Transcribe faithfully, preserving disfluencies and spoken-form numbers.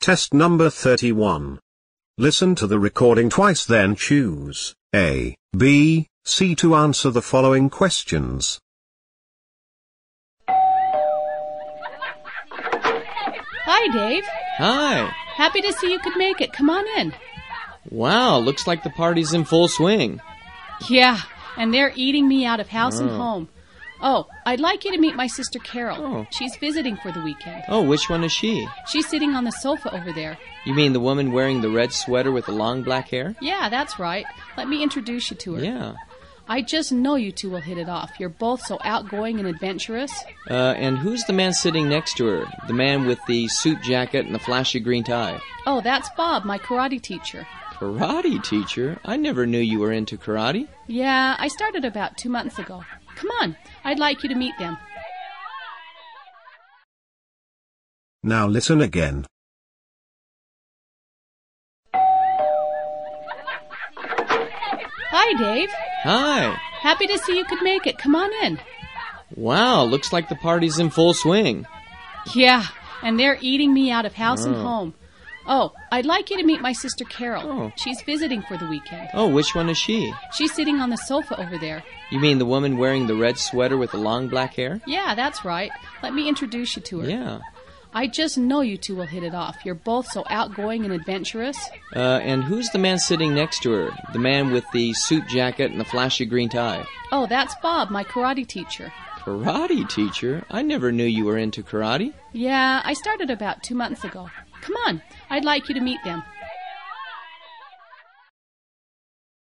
Test number thirty-one. Listen to the recording twice, then choose A, B, C to answer the following questions. Hi, Dave. Hi. Happy to see you could make it. Come on in. Wow, looks like the party's in full swing. Yeah, and they're eating me out of house Oh. and home. Oh, I'd like you to meet my sister Carol. Oh. She's visiting for the weekend. Oh, which one is she? She's sitting on the sofa over there. You mean the woman wearing the red sweater with the long black hair? Yeah, that's right. Let me introduce you to her. Yeah. I just know you two will hit it off. You're both so outgoing and adventurous. Uh, and who's the man sitting next to her? The man with the suit jacket and the flashy green tie? Oh, that's Bob, my karate teacher. Karate teacher? I never knew you were into karate. Yeah, I started about two months ago. Come on, I'd like you to meet them. Now listen again. Hi, Dave. Hi. Happy to see you could make it. Come on in. Wow, looks like the party's in full swing. Yeah, and they're eating me out of house and Oh. home. Oh, I'd like you to meet my sister Carol. Oh. She's visiting for the weekend. Oh, which one is she? She's sitting on the sofa over there. You mean the woman wearing the red sweater with the long black hair? Yeah, that's right. Let me introduce you to her. Yeah. I just know you two will hit it off. You're both so outgoing and adventurous. Uh, and who's the man sitting next to her? The man with the suit jacket and the flashy green tie? Oh, that's Bob, my karate teacher. Karate teacher? I never knew you were into karate. Yeah, I started about two months ago. Come on, I'd like you to meet them.